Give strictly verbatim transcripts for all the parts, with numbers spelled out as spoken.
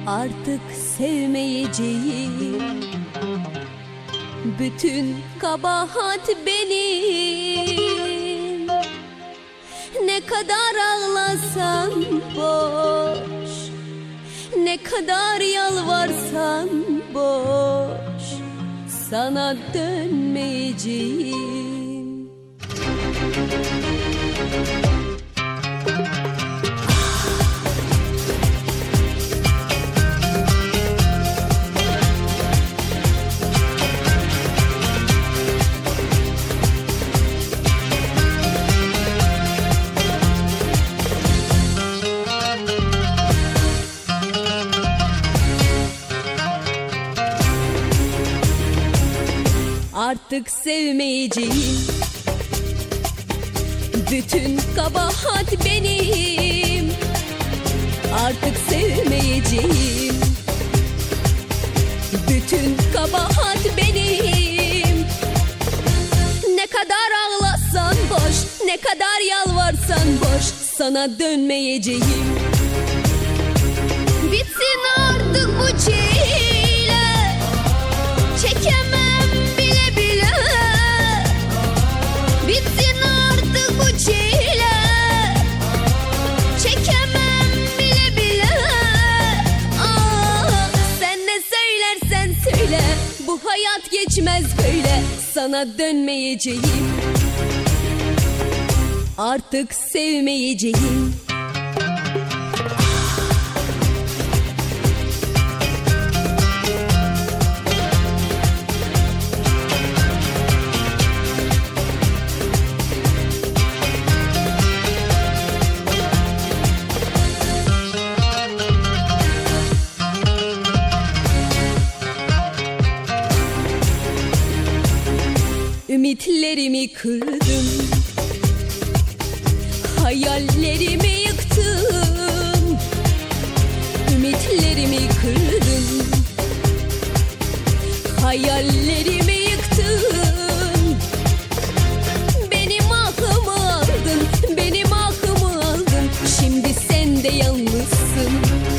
Artık sevmeyeceğim. Bütün kabahat benim. Ne kadar ağlasam boş, ne kadar yalvarsam boş, sana dönmeyeceğim. Artık sevmeyeceğim. Bütün kabahat benim. Artık sevmeyeceğim. Bütün kabahat benim. Ne kadar ağlasan boş, ne kadar yalvarsan boş, sana dönmeyeceğim. Bitsin artık bu çile, çekemem. Bitsin artık bu çile, çekemem bile bile. Aa, sen ne söylersen söyle, bu hayat geçmez böyle, sana dönmeyeceğim. Artık sevmeyeceğim. Ümitlerimi kırdım, hayallerimi yıktım. Ümitlerimi kırdım, hayallerimi yıktım. Benim aklımı aldın, benim aklımı aldın. Şimdi sen de yalnızsın.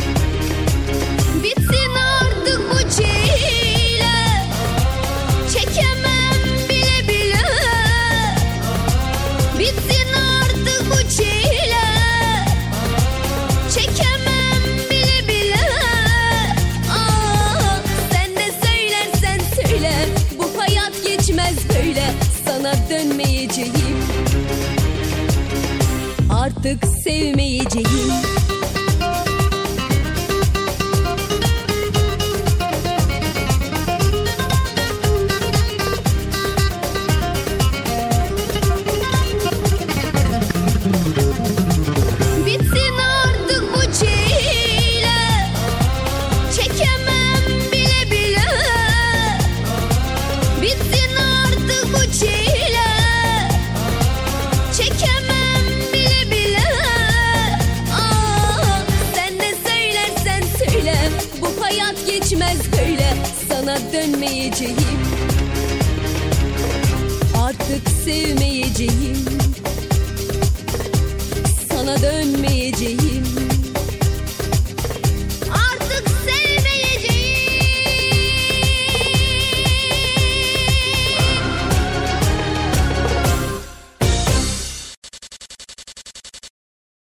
Bitsin artık bu çile, çekemem. Bitsin artık bu çile, çekemem bile bile. Aa, sen ne söylersen söyle, bu hayat geçmez böyle, sana dönmeyeceğim. Artık sevmeyeceğim. Sana dönmeyeceğim. Artık sevmeyeceğim. Sana dönmeyeceğim.